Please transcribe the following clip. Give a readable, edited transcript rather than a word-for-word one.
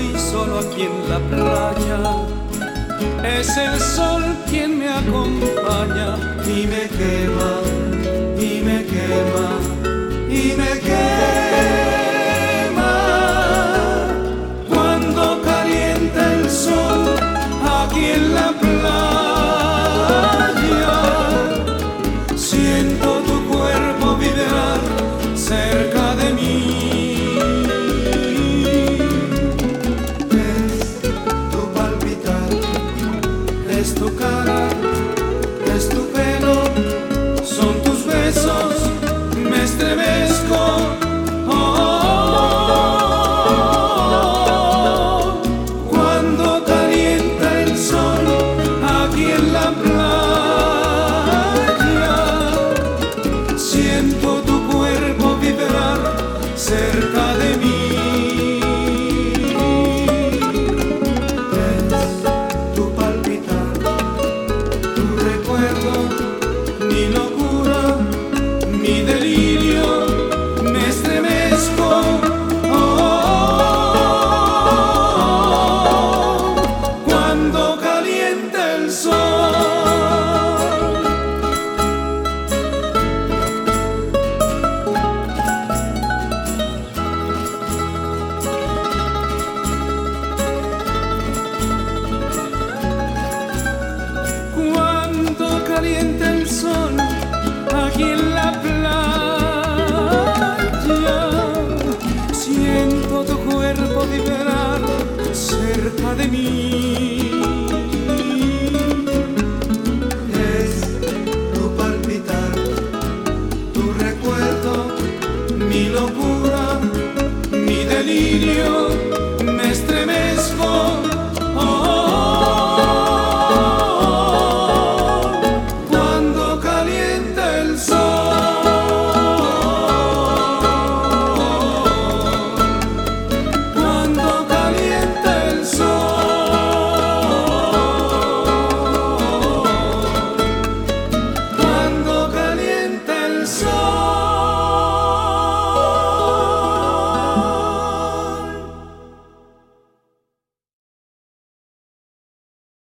estoy solo aquí en la playa. Es el sol quien me acompaña y me quema, y me quema, y me quema. Cuando calienta el sol aquí en la playa, siento tu cuerpo vibrar cerca de mí. Es tu cara, es tu pelo, son tus besos, me estremezco. Oh, oh, oh. Cuando calienta el sol aquí en la playa, siento tu cuerpo vibrar cerca de mí. Mi locura, mi delirio, me estremezco. Oh, oh, oh, cuando calienta el sol. Cuando calienta el sol aquí en la playa, siento tu cuerpo vibrar cerca de mí. Es tu palpitar, tu recuerdo, mi locura, mi delirio.